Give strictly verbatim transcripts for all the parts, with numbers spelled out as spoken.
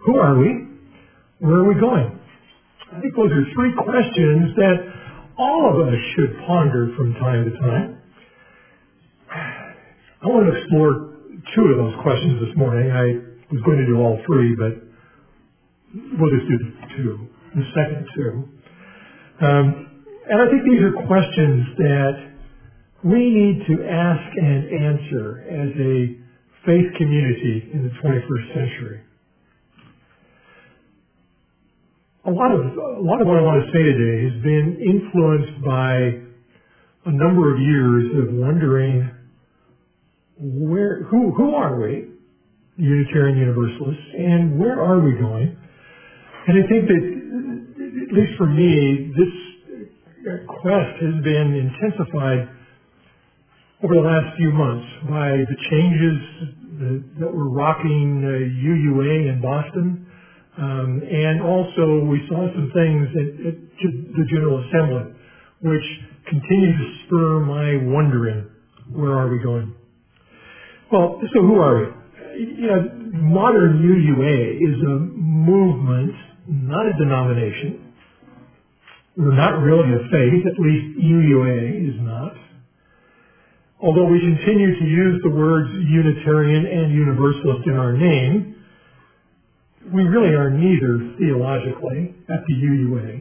Who are we? Where are we going? I think those are three questions that all of us should ponder from time to time. I want to explore two of those questions this morning. I was going to do all three, but we'll just do two, the second two. Um, and I think these are questions that we need to ask and answer as a faith community in the twenty-first century. A lot of a lot of what I want to say today has been influenced by a number of years of wondering where who who are we, Unitarian Universalists, and where are we going? And I think that, at least for me, this quest has been intensified over the last few months by the changes that, that were rocking uh, U U A in Boston. Um, and also we saw some things at, at the General Assembly which continue to spur my wondering, where are we going? Well, so who are we? You know, modern U U A is a movement, not a denomination. We're not really a faith, at least U U A is not. Although we continue to use the words Unitarian and Universalist in our name, we really are neither theologically at the U U A.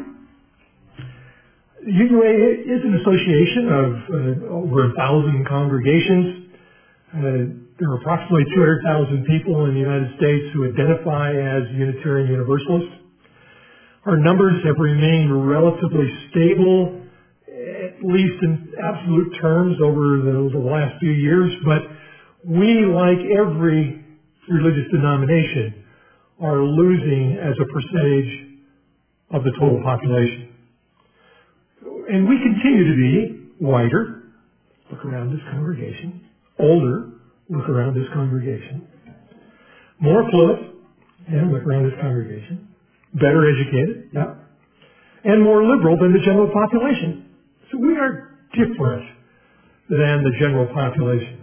U U A is an association of uh, over a thousand congregations. Uh, there are approximately two hundred thousand people in the United States who identify as Unitarian Universalists. Our numbers have remained relatively stable, at least in absolute terms, over the, the last few years, but we, like every religious denomination, are losing as a percentage of the total population. And we continue to be whiter, look around this congregation, older, look around this congregation, more affluent, and look around this congregation, better educated, yeah, and more liberal than the general population. So we are different than the general population.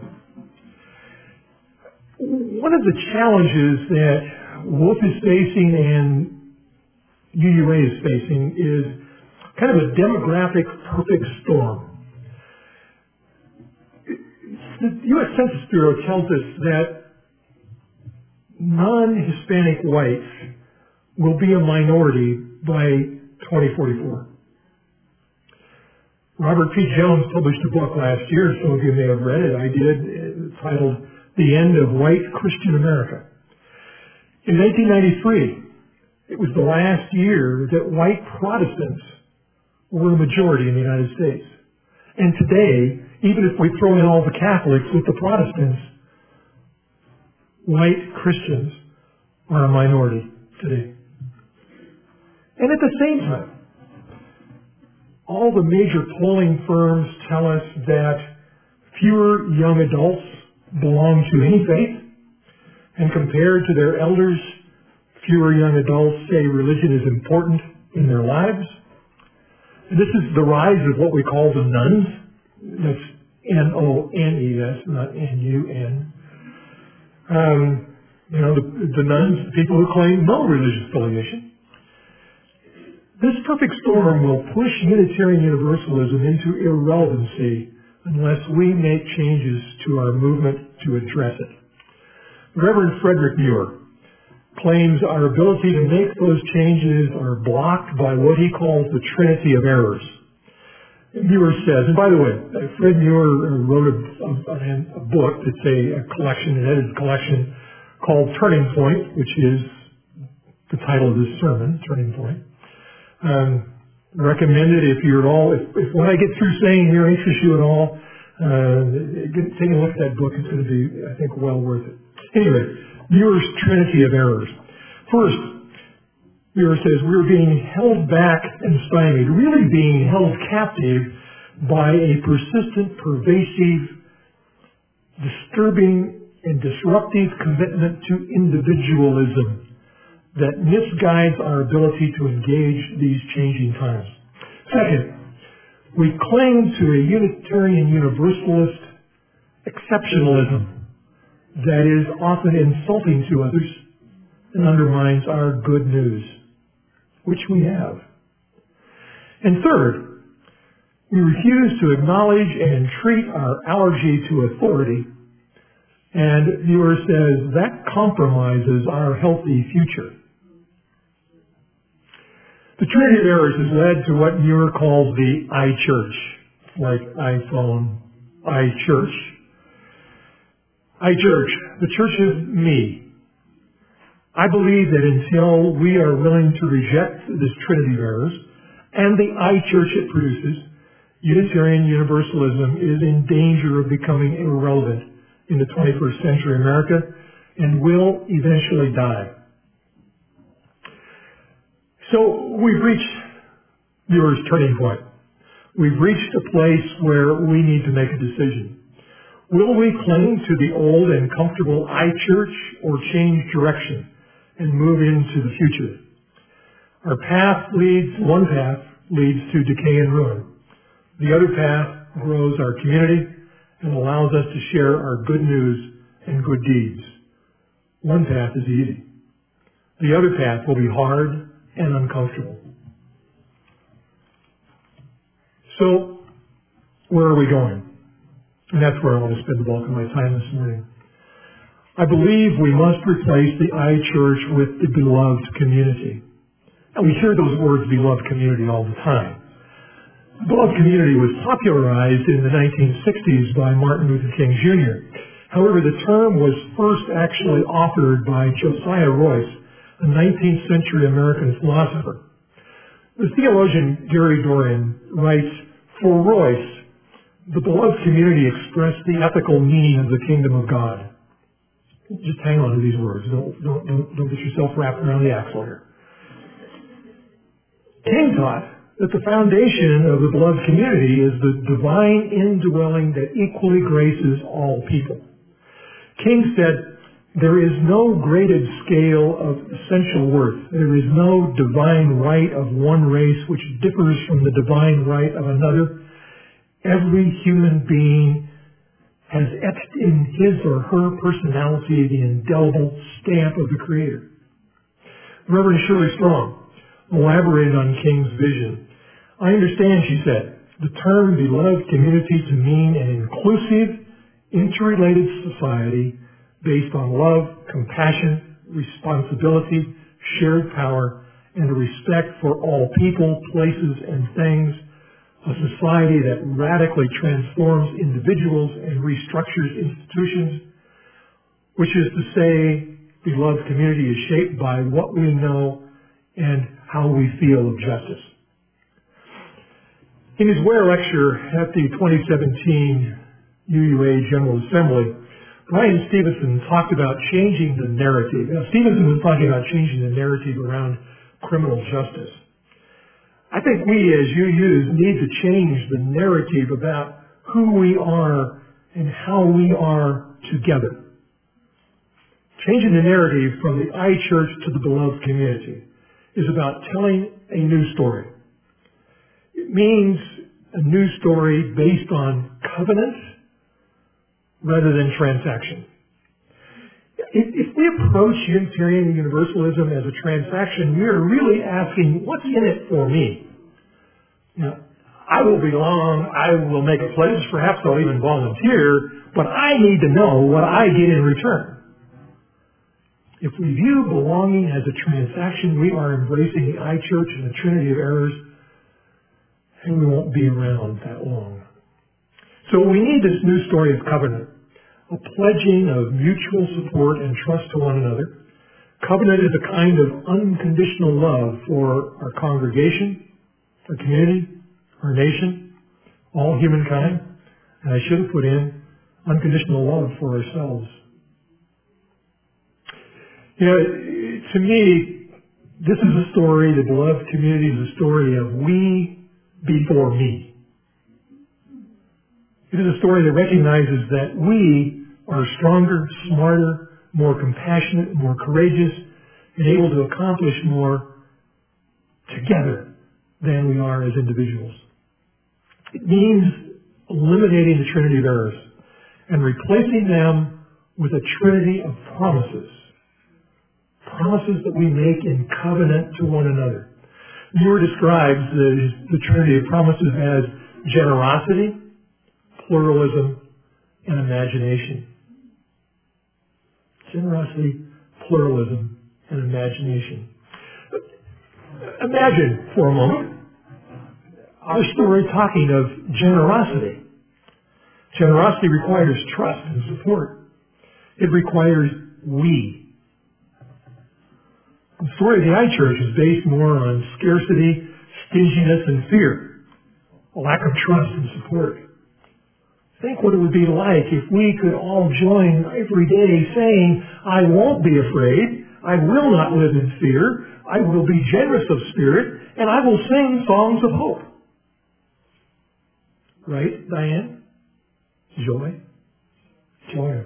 One of the challenges that Wolf is facing and U U A is facing is kind of a demographic perfect storm. The U S Census Bureau tells us that non-Hispanic whites will be a minority by twenty forty-four. Robert P. Jones published a book last year, some of you may have read it, I did, titled The End of White Christian America. In nineteen ninety-three, it was the last year that white Protestants were a majority in the United States. And today, even if we throw in all the Catholics with the Protestants, white Christians are a minority today. And at the same time, all the major polling firms tell us that fewer young adults belong to any faith, and compared to their elders, fewer young adults say religion is important in their lives. And this is the rise of what we call the nuns. That's N O N E S, not N U N. Um, you know, the, the nuns, people who claim no religious affiliation. This perfect storm will push Unitarian Universalism into irrelevancy unless we make changes to our movement to address it. Reverend Frederick Muir claims our ability to make those changes are blocked by what he calls the trinity of errors. Muir says, and by the way, Fred Muir wrote a, a, a book that's a, a collection, an edited collection called Turning Point, which is the title of this sermon, Turning Point. Um, recommended if you're at all, if, if what I get through saying here interests you at all, uh, get, take a look at that book. It's going to be, I think, well worth it. Anyway, Muir's Trinity of Errors. First, Muir says we're being held back and stymied, really being held captive by a persistent, pervasive, disturbing, and disruptive commitment to individualism that misguides our ability to engage these changing times. Second, we cling to a Unitarian Universalist exceptionalism that is often insulting to others and undermines our good news, which we have. And third, we refuse to acknowledge and treat our allergy to authority, and Muir says that compromises our healthy future. The Trinity of Errors has led to what Muir calls the I-Church, like iPhone, I-Church. I-Church, the church is me. I believe that until we are willing to reject this Trinity of Errors and the I-Church it produces, Unitarian Universalism is in danger of becoming irrelevant in the twenty-first century America and will eventually die. So we've reached Muir's turning point. We've reached a place where we need to make a decision. Will we cling to the old and comfortable I-Church or change direction and move into the future? Our path leads, one path leads to decay and ruin. The other path grows our community and allows us to share our good news and good deeds. One path is easy. The other path will be hard and uncomfortable. So, where are we going? And that's where I want to spend the bulk of my time this morning. I believe we must replace the I-Church with the beloved community. And we hear those words, beloved community, all the time. The beloved community was popularized in the nineteen sixties by Martin Luther King Junior However, the term was first actually authored by Josiah Royce, a nineteenth century American philosopher. The theologian Gary Dorian writes, for Royce, the beloved community expressed the ethical meaning of the kingdom of God. Just hang on to these words. Don't, don't, don't, don't get yourself wrapped around the axle here. King taught that the foundation of the beloved community is the divine indwelling that equally graces all people. King said, there is no graded scale of essential worth. There is no divine right of one race which differs from the divine right of another. Every human being has etched in his or her personality the indelible stamp of the Creator. Reverend Shirley Strong elaborated on King's vision. I understand, she said, the term beloved community to mean an inclusive, interrelated society based on love, compassion, responsibility, shared power, and a respect for all people, places, and things, a society that radically transforms individuals and restructures institutions, which is to say, beloved community is shaped by what we know and how we feel of justice. In his Ware lecture at the twenty seventeen U U A General Assembly, Brian Stevenson talked about changing the narrative. Now, Stevenson was talking about changing the narrative around criminal justice. I think we as U Us need to change the narrative about who we are and how we are together. Changing the narrative from the I-Church to the beloved community is about telling a new story. It means a new story based on covenant rather than transaction. If, if we approach Unitarian Universalism as a transaction, we are really asking, what's in it for me? Now, I will belong, I will make a pledge, perhaps I'll even volunteer, but I need to know what I get in return. If we view belonging as a transaction, we are embracing the I-Church and the Trinity of Errors, and we won't be around that long. So we need this new story of covenant, a pledging of mutual support and trust to one another. Covenant is a kind of unconditional love for our congregation, our community, our nation, all humankind. And I should have put in unconditional love for ourselves. You know, to me, this is a story, the beloved community is a story of we before me. It is a story that recognizes that we are stronger, smarter, more compassionate, more courageous, and able to accomplish more together than we are as individuals. It means eliminating the Trinity of Errors and replacing them with a Trinity of promises. promises that we make in covenant to one another. Muir describes the, the Trinity of promises as generosity, pluralism, and imagination. Generosity, pluralism, and imagination. Imagine for a moment our story talking of generosity. Generosity requires trust and support. It requires we. The story of the iChurch is based more on scarcity, stinginess, and fear, a lack of trust and support. Think what it would be like if we could all join every day saying, I won't be afraid, I will not live in fear, I will be generous of spirit, and I will sing songs of hope. Right, Diane? Joy? Joy.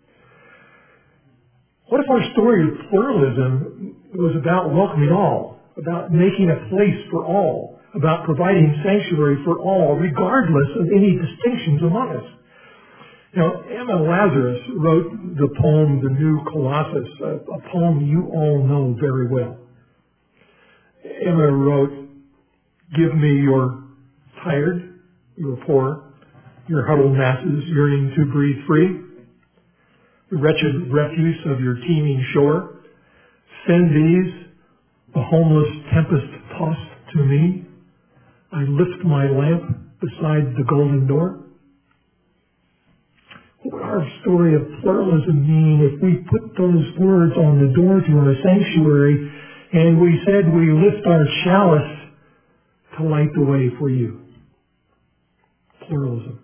What if our story of pluralism was about welcoming all, about making a place for all, about providing sanctuary for all, regardless of any distinctions among us? Now, Emma Lazarus wrote the poem, The New Colossus, a, a poem you all know very well. Emma wrote, give me your tired, your poor, your huddled masses yearning to breathe free, the wretched refuse of your teeming shore. Send these, the homeless tempest tossed to me. I lift my lamp beside the golden door. What would our story of pluralism mean if we put those words on the door to our sanctuary and we said we lift our chalice to light the way for you? Pluralism.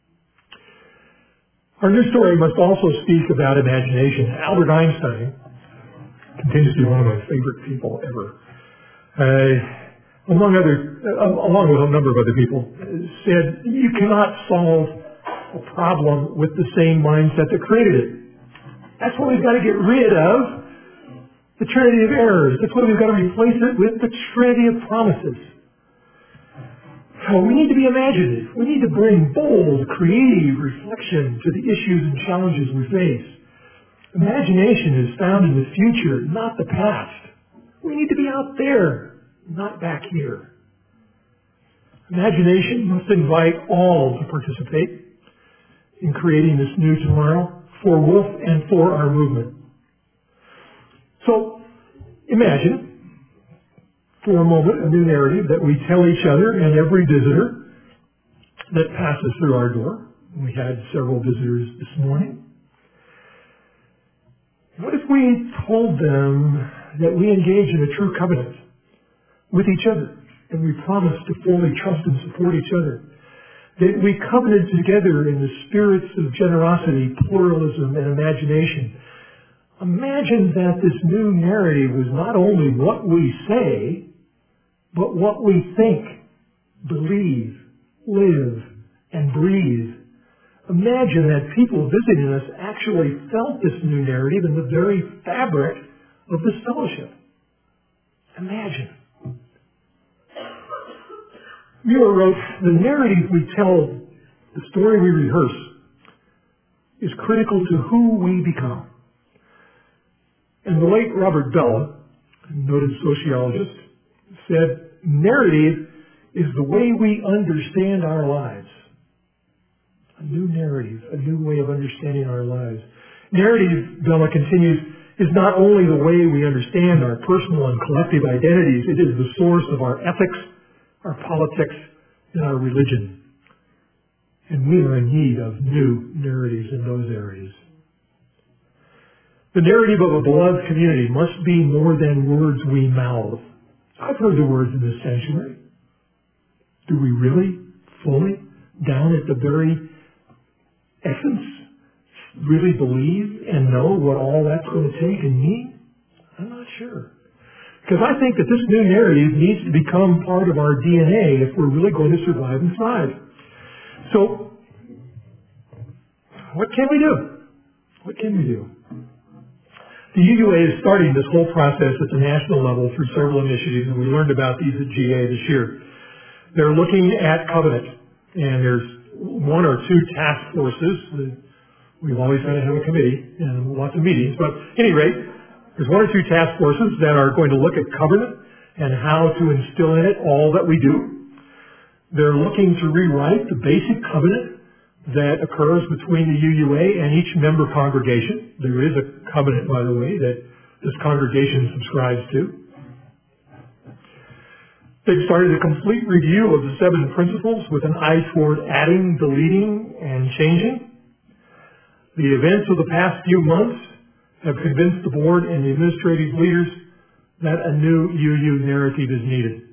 Our new story must also speak about imagination. Albert Einstein continues to be one of my favorite people ever. Uh, among other, uh, along with a number of other people, said you cannot solve a problem with the same mindset that created it. That's why we've got to get rid of the Trinity of errors. That's why we've got to replace it with the Trinity of promises. So we need to be imaginative. We need to bring bold, creative reflection to the issues and challenges we face. Imagination is found in the future, not the past. We need to be out there, not back here. Imagination must invite all to participate in creating this new tomorrow for Wolf and for our movement. So imagine for a moment a new narrative that we tell each other and every visitor that passes through our door. We had several visitors this morning. What if we told them that we engage in a true covenant with each other and we promise to fully trust and support each other? That we covenanted together in the spirits of generosity, pluralism, and imagination. Imagine that this new narrative was not only what we say, but what we think, believe, live, and breathe. Imagine that people visiting us actually felt this new narrative in the very fabric of this fellowship. Imagine. Muir wrote, the narrative we tell, the story we rehearse, is critical to who we become. And the late Robert Bellah, a noted sociologist, said, narrative is the way we understand our lives. A new narrative, a new way of understanding our lives. Narrative, Bellah continues, is not only the way we understand our personal and collective identities, it is the source of our ethics, our politics, and our religion. And we are in need of new narratives in those areas. The narrative of a beloved community must be more than words we mouth. I've heard the words in this sanctuary. Do we really, fully, down at the very essence, really believe and know what all that's going to take and mean? I'm not sure. Because I think that this new narrative needs to become part of our D N A if we're really going to survive and thrive. So, what can we do? What can we do? The U U A is starting this whole process at the national level through several initiatives, and we learned about these at G A this year. They're looking at covenant, and there's one or two task forces. We've always got to have a committee and lots of meetings, but at any rate, There's one or two task forces that are going to look at covenant and how to instill in it all that we do. They're looking to rewrite the basic covenant that occurs between the U U A and each member congregation. There is a covenant, by the way, that this congregation subscribes to. They've started a complete review of the seven principles with an eye toward adding, deleting, and changing. The events of the past few months have convinced the board and the administrative leaders that a new U U narrative is needed.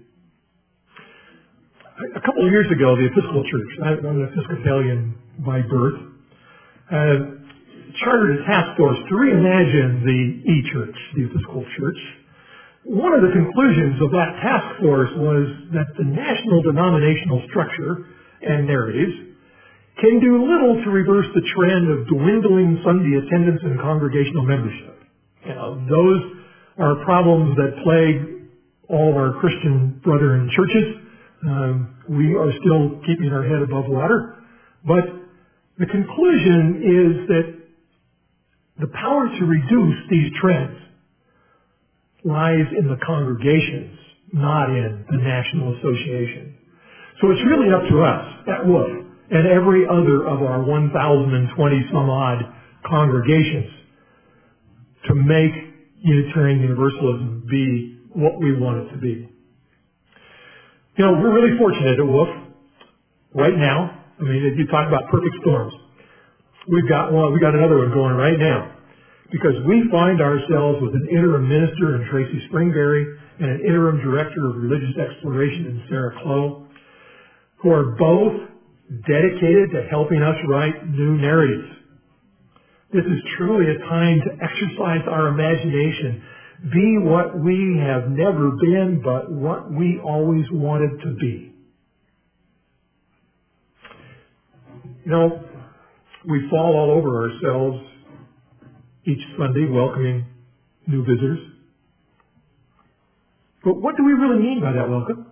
A couple of years ago, the Episcopal Church, I'm an Episcopalian by birth, uh, chartered a task force to reimagine the E-Church, the Episcopal Church. One of the conclusions of that task force was that the national denominational structure and narratives can do little to reverse the trend of dwindling Sunday attendance and congregational membership. You know, those are problems that plague all of our Christian brethren churches. Um, we are still keeping our head above water. But the conclusion is that the power to reduce these trends lies in the congregations, not in the National Association. So it's really up to us at Wolf and every other of our one thousand twenty some odd congregations to make Unitarian Universalism be what we want it to be. You know, we're really fortunate at Wolf right now. I mean, if you talk about perfect storms, we've got one, we got another one going right now, because we find ourselves with an interim minister in Tracy Springberry and an interim director of religious exploration in Sarah Clow, who are both dedicated to helping us write new narratives. This is truly a time to exercise our imagination, be what we have never been, but what we always wanted to be. You know, we fall all over ourselves each Sunday welcoming new visitors. But what do we really mean by that welcome?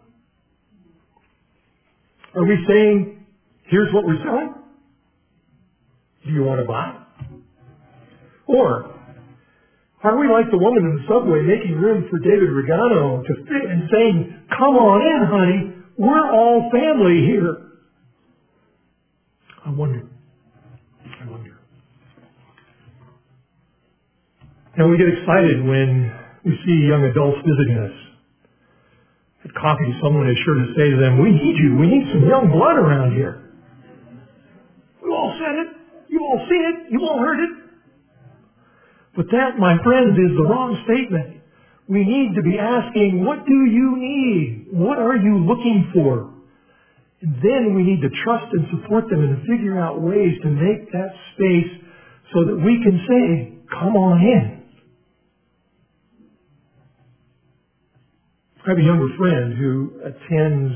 Are we saying, here's what we're selling? Do you want to buy? Or are we like the woman in the subway making room for David Regano to fit and saying, come on in, honey, we're all family here? I wonder. I wonder. And we get excited when we see young adults visiting us. At coffee, someone is sure to say to them, we need you. We need some young blood around here. You all said it. You all see it. You all heard it. But that, my friends, is the wrong statement. We need to be asking, what do you need? What are you looking for? And then we need to trust and support them and figure out ways to make that space so that we can say, come on in. I have a younger friend who attends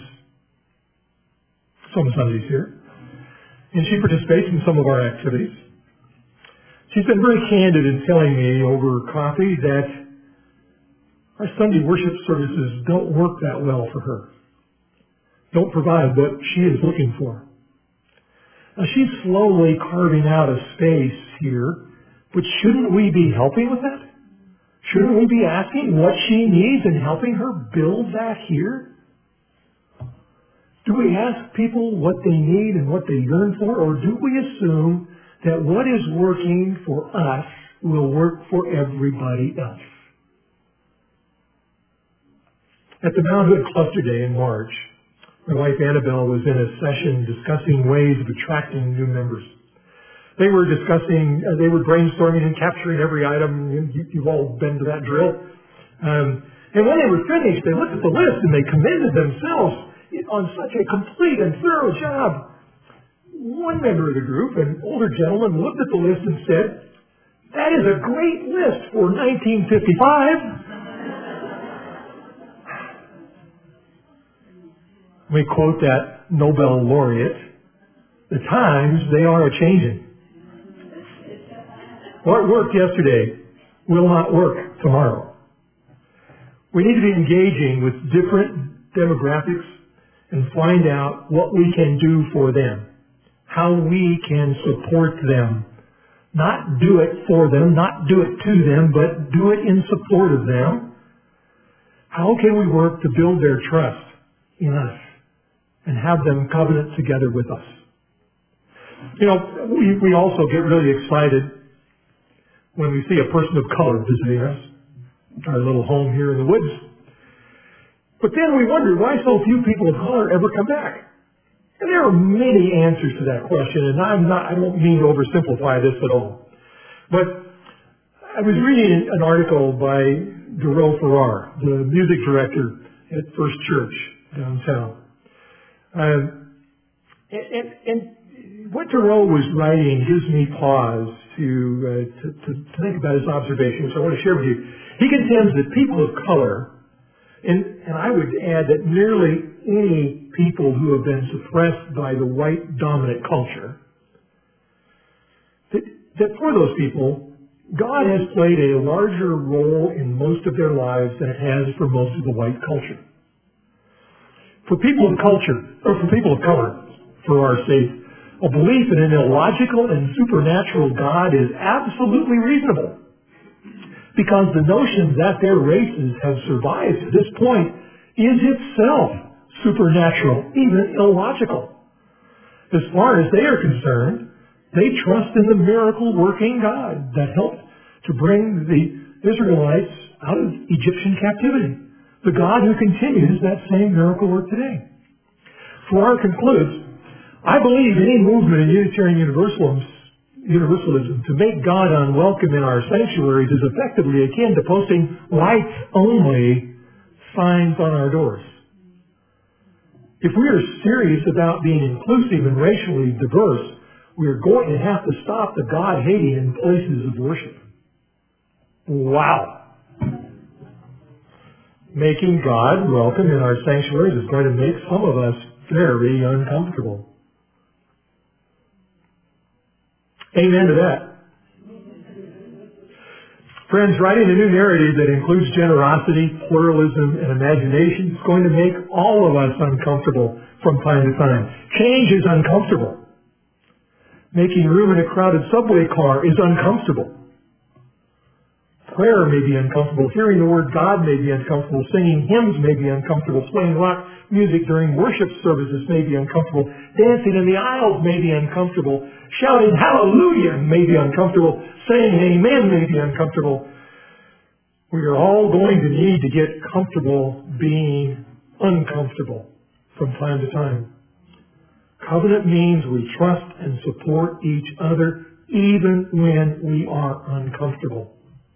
some Sundays here, and she participates in some of our activities. She's been very candid in telling me over coffee that our Sunday worship services don't work that well for her. Don't provide what she is looking for. Now, she's slowly carving out a space here, but shouldn't we be helping with that? Shouldn't we be asking what she needs and helping her build that here? Do we ask people what they need and what they yearn for, or do we assume that what is working for us will work for everybody else? At the Mount Hood Cluster Day in March, my wife Annabelle was in a session discussing ways of attracting new members. They were discussing, uh, they were brainstorming and capturing every item. You, you've all been to that drill. Um, and when they were finished, they looked at the list and they commended themselves on such a complete and thorough job. One member of the group, an older gentleman, looked at the list and said, that is a great list for nineteen fifty-five. We quote that Nobel laureate, the times, they are a-changing. What worked yesterday will not work tomorrow. We need to be engaging with different demographics and find out what we can do for them, how we can support them Not do it for them, not do it to them, but do it in support of them. How can we work to build their trust in us and have them covenant together with us? You know, we, we also get really excited when we see a person of color visiting us, our little home here in the woods. But then we wonder why so few people of color ever come back. And there are many answers to that question, and I'm not, I don't mean to oversimplify this at all. But I was reading an article by Darrell Farrar, the music director at First Church downtown. Um, and, and, and what Darrell was writing gives me pause to, uh, to, to, to think about his observations, so I want to share with you. He contends that people of color, and, and I would add that nearly any people who have been suppressed by the white dominant culture, that, that for those people, God has played a larger role in most of their lives than it has for most of the white culture. For people of culture, or for people of color, for our sake, a belief in an illogical and supernatural God is absolutely reasonable, because the notion that their races have survived to this point is itself supernatural, even illogical. As far as they are concerned, they trust in the miracle-working God that helped to bring the Israelites out of Egyptian captivity, the God who continues that same miracle work today. Farrar concludes, I believe any movement in Unitarian Universalism, Universalism to make God unwelcome in our sanctuaries is effectively akin to posting whites-only signs on our doors. If we are serious about being inclusive and racially diverse, we are going to have to stop the God-hating in places of worship. Wow. Making God welcome in our sanctuaries is going to make some of us very uncomfortable. Amen to that. Friends, writing a new narrative that includes generosity, pluralism, and imagination is going to make all of us uncomfortable from time to time. Change is uncomfortable. Making room in a crowded subway car is uncomfortable. Prayer may be uncomfortable. Hearing the word God may be uncomfortable. Singing hymns may be uncomfortable. Playing rock music during worship services may be uncomfortable. Dancing in the aisles may be uncomfortable. Shouting hallelujah may be uncomfortable. Saying amen may be uncomfortable. We are all going to need to get comfortable being uncomfortable from time to time. Covenant means we trust and support each other even when we are uncomfortable.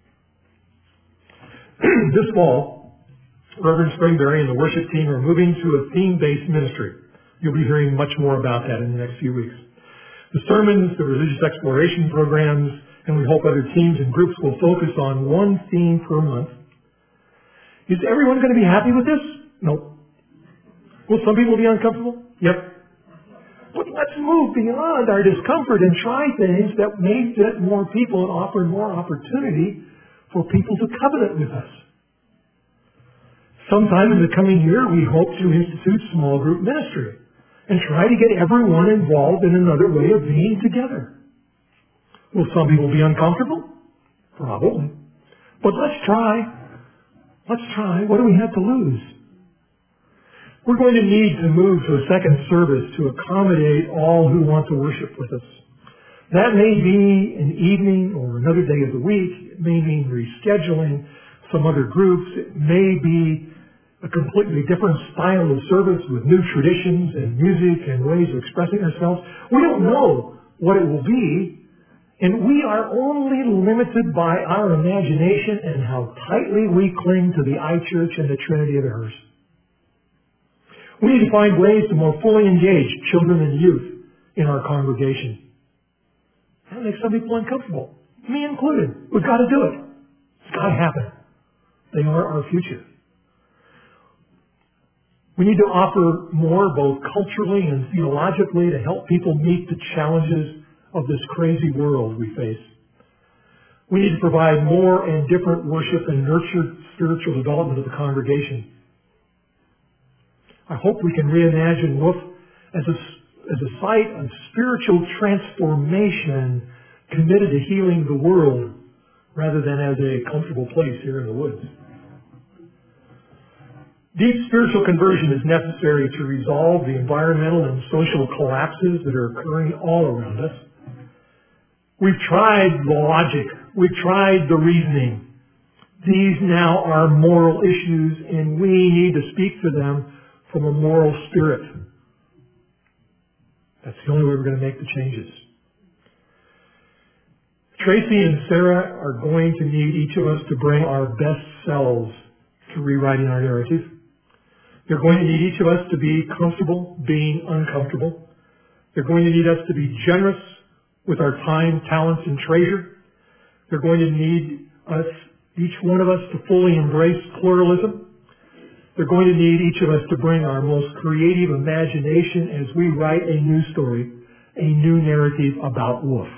This fall, Reverend Springberry and the worship team are moving to a theme-based ministry. You'll be hearing much more about that in the next few weeks. The sermons, the religious exploration programs, and we hope other teams and groups will focus on one theme per month. Is everyone going to be happy with this? No. Will some people be uncomfortable? Yep. But let's move beyond our discomfort and try things that may fit more people and offer more opportunity for people to covenant with us. Sometime in the coming year, we hope to institute small group ministry and try to get everyone involved in another way of being together. Will some people be uncomfortable? Probably. But let's try. Let's try. What do we have to lose? We're going to need to move to a second service to accommodate all who want to worship with us. That may be an evening or another day of the week. It may mean rescheduling some other groups. It may be a completely different style of service with new traditions and music and ways of expressing ourselves. We don't know what it will be, and we are only limited by our imagination and how tightly we cling to the I-Church and the Trinity of Errors. We need to find ways to more fully engage children and youth in our congregation. That makes some people uncomfortable, me included. We've got to do it. It's got to happen. They are our future. We need to offer more both culturally and theologically to help people meet the challenges of this crazy world we face. We need to provide more and different worship and nurture spiritual development of the congregation. I hope we can reimagine W O O F as a, as a site of spiritual transformation committed to healing the world rather than as a comfortable place here in the woods. Deep spiritual conversion is necessary to resolve the environmental and social collapses that are occurring all around us. We've tried the logic. We've tried the reasoning. These now are moral issues, and we need to speak to them from a moral spirit. That's the only way we're going to make the changes. Tracy and Sarah are going to need each of us to bring our best selves to rewriting our narrative. They're going to need each of us to be comfortable being uncomfortable. They're going to need us to be generous with our time, talents, and treasure. They're going to need us, each one of us, to fully embrace pluralism. They're going to need each of us to bring our most creative imagination as we write a new story, a new narrative about Wolf.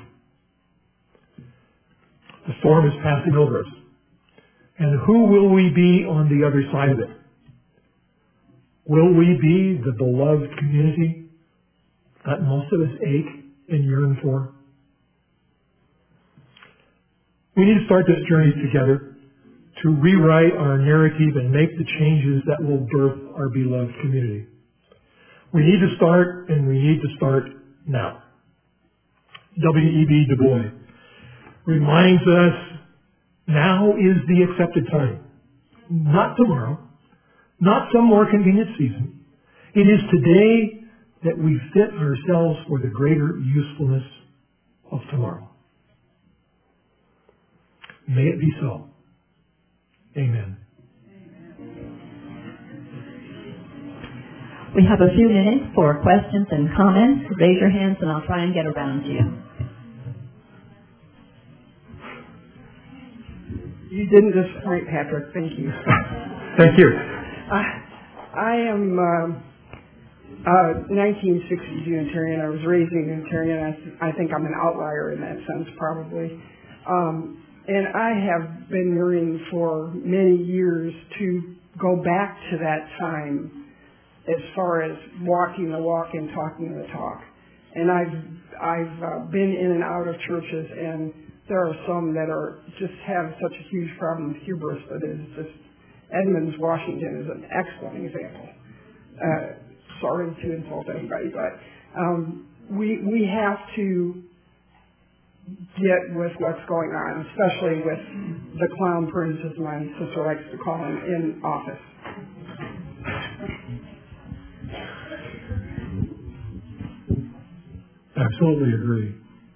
The storm is passing over us. And who will we be on the other side of it? Will we be the beloved community that most of us ache and yearn for? We need to start this journey together to rewrite our narrative and make the changes that will birth our beloved community. We need to start, and we need to start now. W E B Du Bois reminds us now is the accepted time. Not tomorrow, not some more convenient season. It is today that we fit ourselves for the greater usefulness of tomorrow. May it be so. Amen. We have a few minutes for questions and comments. Raise your hands and I'll try and get around to you. You didn't disappoint, Patrick. Thank you. Thank you. Uh, I am uh, a nineteen sixties Unitarian. I was raised a Unitarian. I, I think I'm an outlier in that sense, probably. Um, and I have been yearning for many years to go back to that time as far as walking the walk and talking the talk. And I've I've uh, been in and out of churches, and there are some that are just have such a huge problem with hubris that is just. Edmonds, Washington is an excellent example. Uh, sorry to insult anybody, but um, we we have to get with what's going on, especially with the clown prince, as my sister likes to call him, in office. Absolutely agree.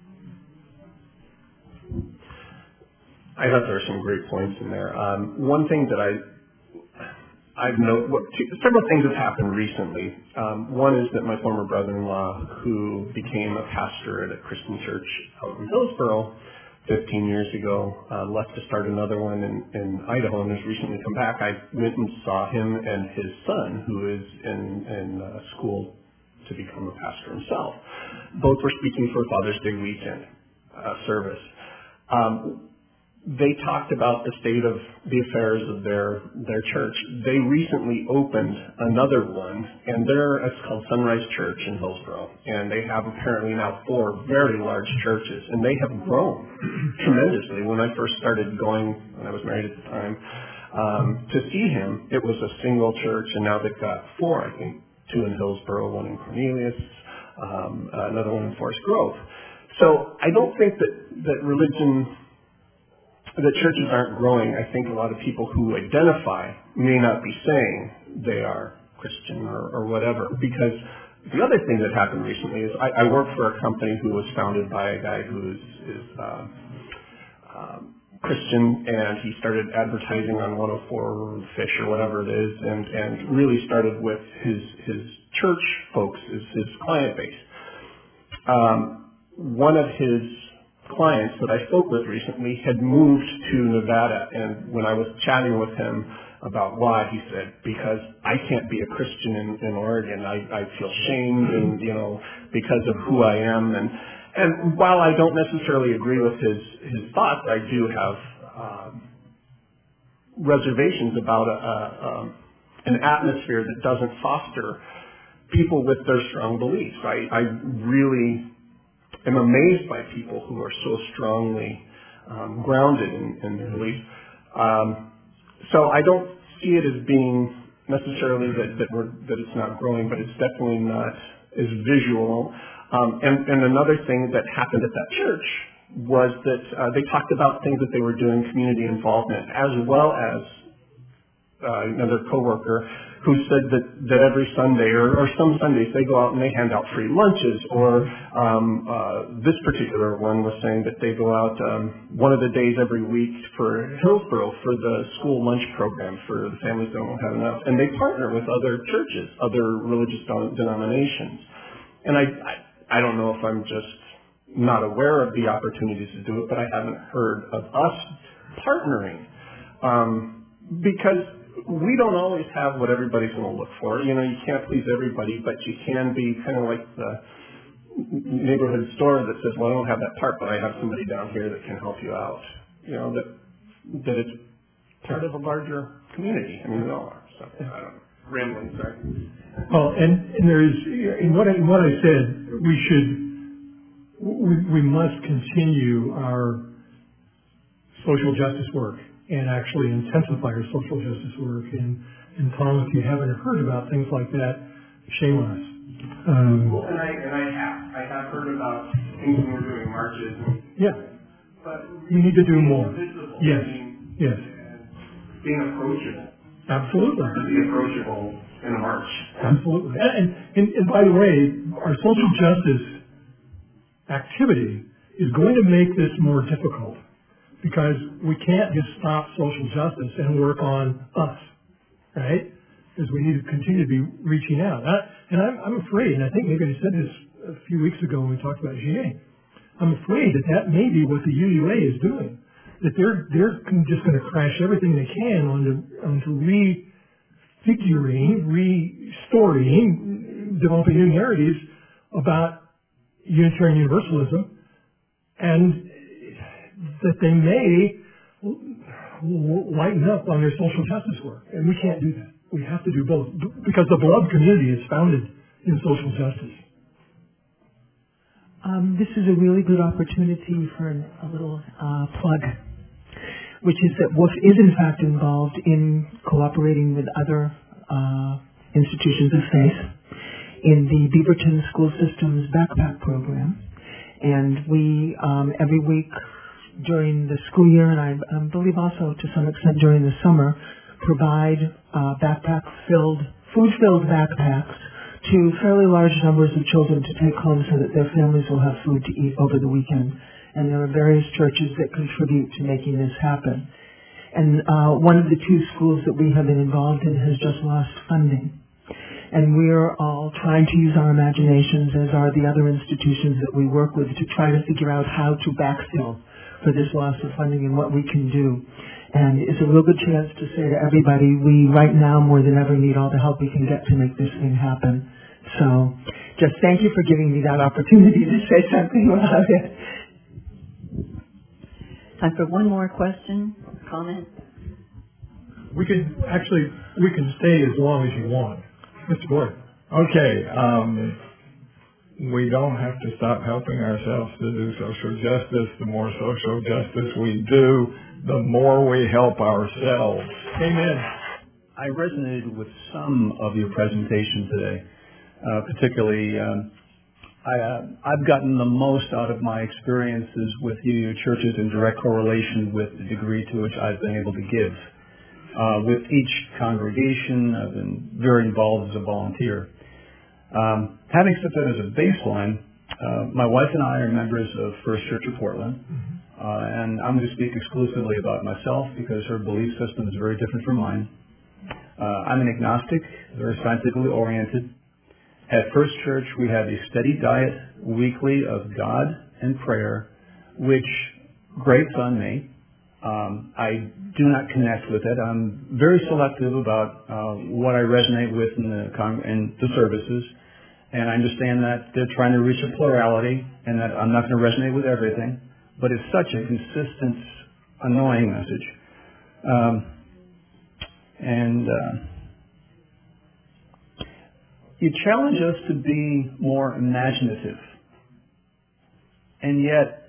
I thought there were some great points in there. Um, one thing that I I've noticed, well, several things have happened recently. Um, one is that my former brother-in-law, who became a pastor at a Christian church out in Hillsboro fifteen years ago, uh, left to start another one in, in Idaho and has recently come back. I went and saw him and his son, who is in, in uh, school to become a pastor himself. Both were speaking for Father's Day weekend uh, service. Um, They talked about the state of the affairs of their their church. They recently opened another one, and they're it's called Sunrise Church in Hillsboro, and they have apparently now four very large churches, and they have grown tremendously. When I first started going, when I was married at the time, um, to see him, it was a single church, and now they've got four, I think, two in Hillsboro, one in Cornelius, um, another one in Forest Grove. So I don't think that that religion. The churches aren't growing. I think a lot of people who identify may not be saying they are Christian or, or whatever. Because the other thing that happened recently is I, I work for a company who was founded by a guy who is, is uh, um, Christian, and he started advertising on one oh four Fish or whatever it is, and, and really started with his his church folks as his client base. Um, one of his clients that I spoke with recently had moved to Nevada, and when I was chatting with him about why, he said, because I can't be a Christian in, in Oregon. I, I feel shamed, and you know, because of who I am. And and while I don't necessarily agree with his his thoughts, I do have um, reservations about a, a, um, an atmosphere that doesn't foster people with their strong beliefs. I, I really am amazed by people who are so strongly um, grounded in, in their beliefs. Um, so I don't see it as being necessarily that, that, we're, that it's not growing, but it's definitely not as visual. Um, and, and another thing that happened at that church was that uh, they talked about things that they were doing, community involvement, as well as uh, another coworker who said that, that every Sunday or, or some Sundays they go out and they hand out free lunches, or um, uh, this particular one was saying that they go out um, one of the days every week for Hillsborough for the school lunch program for the families that don't have enough, and they partner with other churches, other religious denominations. And I, I, I don't know if I'm just not aware of the opportunities to do it, but I haven't heard of us partnering um, because we don't always have what everybody's going to look for. You know, you can't please everybody, but you can be kind of like the neighborhood store that says, well, I don't have that part, but I have somebody down here that can help you out. You know, that that it's part of a larger community. I mean, we all are. So, I don't know. Rambling, sorry. Well, and, and there's, in what I, in what I said, we should, we, we must continue our social justice work and actually intensify our social justice work. And, and Tom, if you haven't heard about things like that, shame on us. Um, well, and I, and I have. I have heard about things when we're doing marches. And, yeah. But we need to do more. Visible, yes. Being, yes. Being approachable. Absolutely. To be approachable in a march. Absolutely. And, and, and by the way, our social justice activity is going to make this more difficult, because we can't just stop social justice and work on us, right? Because we need to continue to be reaching out. I, and I'm, I'm afraid, and I think maybe I said this a few weeks ago when we talked about G A, I'm afraid that that may be what the U U A is doing, that they're, they're just going to crash everything they can onto, onto refiguring, restoring, developing new narratives about Unitarian Universalism, and that they may lighten up on their social justice work. And we can't do that. We have to do both, because the beloved community is founded in social justice. Um, this is a really good opportunity for a little uh, plug, which is that W O F is in fact involved in cooperating with other uh, institutions of faith in the Beaverton School System's backpack program. And we, um, every week during the school year, and I, I believe also to some extent during the summer, provide uh, backpack-filled, food-filled backpacks to fairly large numbers of children to take home so that their families will have food to eat over the weekend. And there are various churches that contribute to making this happen. And uh, one of the two schools that we have been involved in has just lost funding. And we're all trying to use our imaginations, as are the other institutions that we work with, to try to figure out how to backfill for this loss of funding and what we can do. And it's a real good chance to say to everybody, we right now more than ever need all the help we can get to make this thing happen. So just thank you for giving me that opportunity to say something about it. Time for one more question, comment. We can, actually, we can stay as long as you want. Mister Boyd. Okay, um, we don't have to stop helping ourselves to do social justice. The more social justice we do, the more we help ourselves. Amen. I resonated with some of your presentation today, uh, particularly um, I, uh, I've gotten the most out of my experiences with U U churches in direct correlation with the degree to which I've been able to give. Uh, with each congregation, I've been very involved as a volunteer. Um, having set that as a baseline, uh, my wife and I are members of First Church of Portland, uh, and I'm going to speak exclusively about myself because her belief system is very different from mine. Uh, I'm an agnostic, very scientifically oriented. At First Church, we have a steady diet weekly of God and prayer, which grates on me. Um, I do not connect with it. I'm very selective about uh, what I resonate with in the, con- in the services, and I understand that they're trying to reach a plurality and that I'm not going to resonate with everything, but it's such a consistent, annoying message. Um, and uh, you challenge us to be more imaginative. And yet,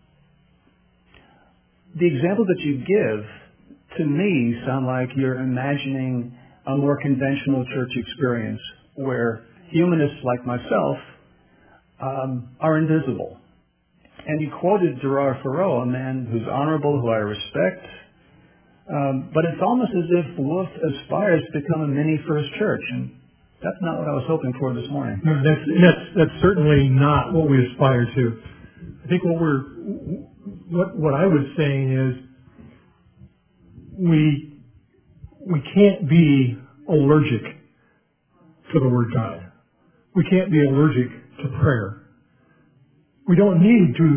the example that you give, to me, sound like you're imagining a more conventional church experience where humanists like myself um, are invisible. And you quoted Gerard Thoreau, a man who's honorable, who I respect. Um, but it's almost as if Wolf aspires to become a mini First Church, and that's not what I was hoping for this morning. No, that's, that's, that's certainly not what we aspire to. I think what we're, what, what I was saying is we, we can't be allergic to the Word God. We can't be allergic to prayer. We don't need to.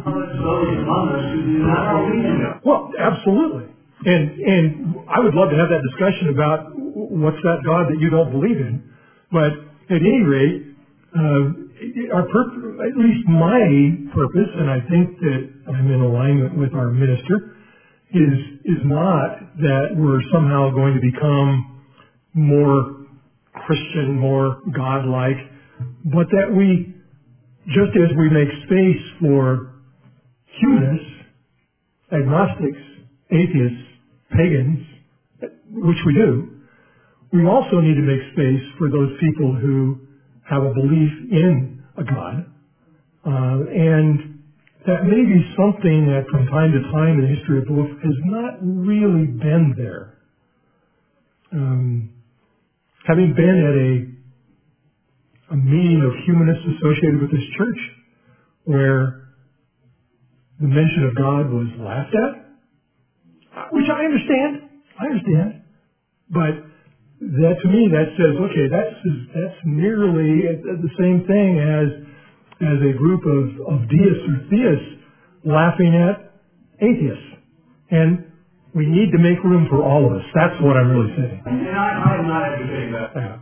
Well, absolutely. And, and I would love to have that discussion about what's that God that you don't believe in. But at any rate, uh, our pur- at least my purpose, and I think that I'm in alignment with our minister, is is not that we're somehow going to become more Christian, more God-like, but that we, just as we make space for humanists, agnostics, atheists, pagans, which we do, we also need to make space for those people who have a belief in a God. Uh, and that may be something that from time to time in the history of Wolf has not really been there. Um, having been at a, a meeting of humanists associated with this church where the mention of God was laughed at, which I understand, I understand, but that to me that says, okay, that's that's nearly the same thing as as a group of, of deists or theists laughing at atheists, and we need to make room for all of us. That's what I'm really saying. And I, I'm not advocating that. Yeah.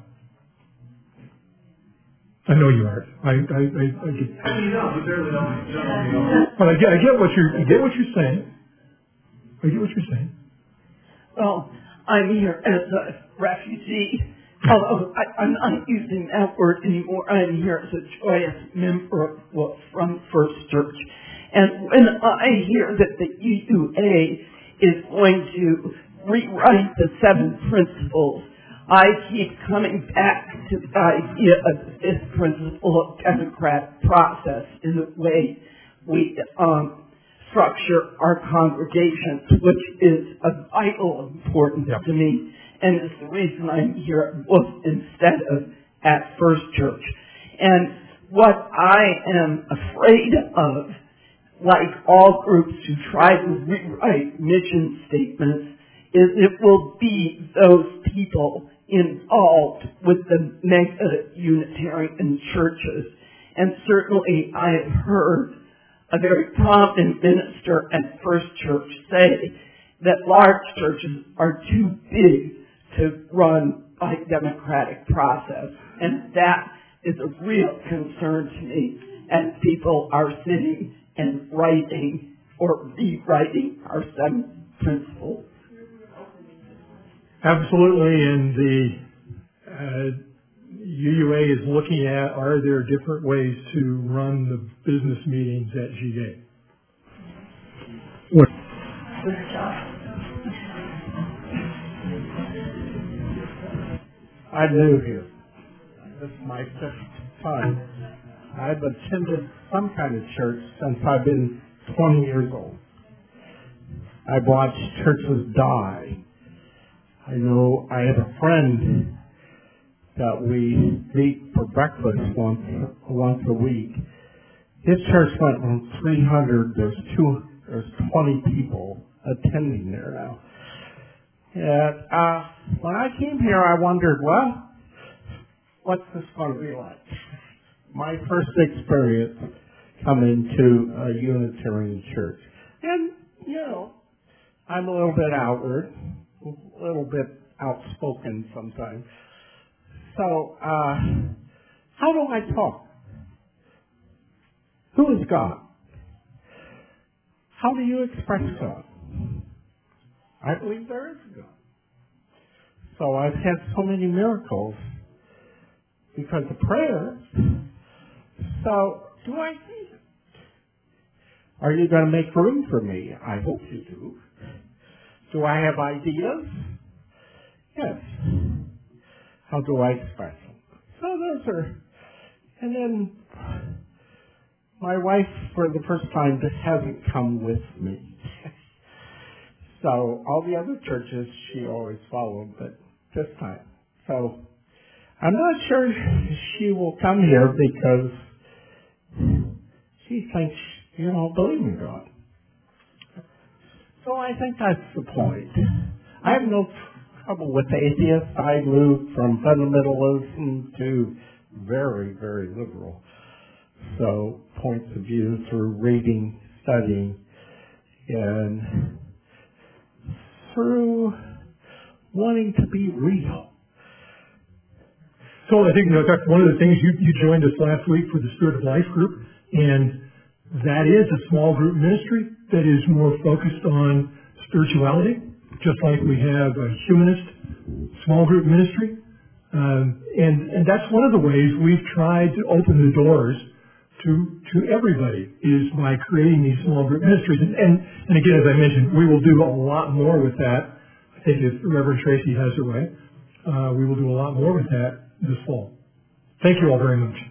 I know you aren't. I I I, I get. I mean, no, you barely know me. You don't know me at all. But I get I get what you're I get what you're saying. I get what you're saying. Well, I'm here as a refugee, although I, I'm not using that word anymore. I'm here as a joyous member of, from First Church. And when I hear that the E U A is going to rewrite the seven principles, I keep coming back to the idea of this principle of democratic process in the way we um, structure our congregations, which is of vital importance yep. to me, and is the reason I'm here at Wolf instead of at First Church. And what I am afraid of, like all groups who try to rewrite mission statements, is it will be those people involved with the mega Unitarian churches. And certainly I have heard a very prominent minister at First Church say that large churches are too big to run by democratic process. And that is a real concern to me as people are sitting and writing or rewriting our seven principles. Absolutely, and the uh, U U A is looking at, are there different ways to run the business meetings at G A? What? I'm new here. This is my fifth time. I've attended some kind of church since I've been twenty years old. I've watched churches die. I know I have a friend that we meet for breakfast once once a week. His church went from three hundred. There's two. There's twenty people attending there now. And uh, when I came here, I wondered, well, what's this going to be like? My first experience coming to a Unitarian church, and you know, I'm a little bit outward, a little bit outspoken sometimes. So, uh, how do I talk? Who is God? How do you express God? I believe there is a God. So I've had so many miracles because of prayer. So, do I see it? Are you going to make room for me? I hope you do. Do I have ideas? Yes. How do I express them? So those are, and then my wife, for the first time, hasn't come with me. So all the other churches she always followed, but this time. So I'm not sure she will come here because she thinks you don't believe in God. So I think that's the point. I have no trouble with atheists. I moved from fundamentalism to very, very liberal. So points of view through reading, studying, and through wanting to be real. So I think, you know, Doctor one of the things you, you joined us last week for the Spirit of Life group, and that is a small group ministry that is more focused on spirituality, just like we have a humanist small group ministry. Um, and, and that's one of the ways we've tried to open the doors to to everybody, is by creating these small group ministries. And, and, and again, as I mentioned, we will do a lot more with that. I think if Reverend Tracy has her way, uh, we will do a lot more with that this fall. Thank you all very much.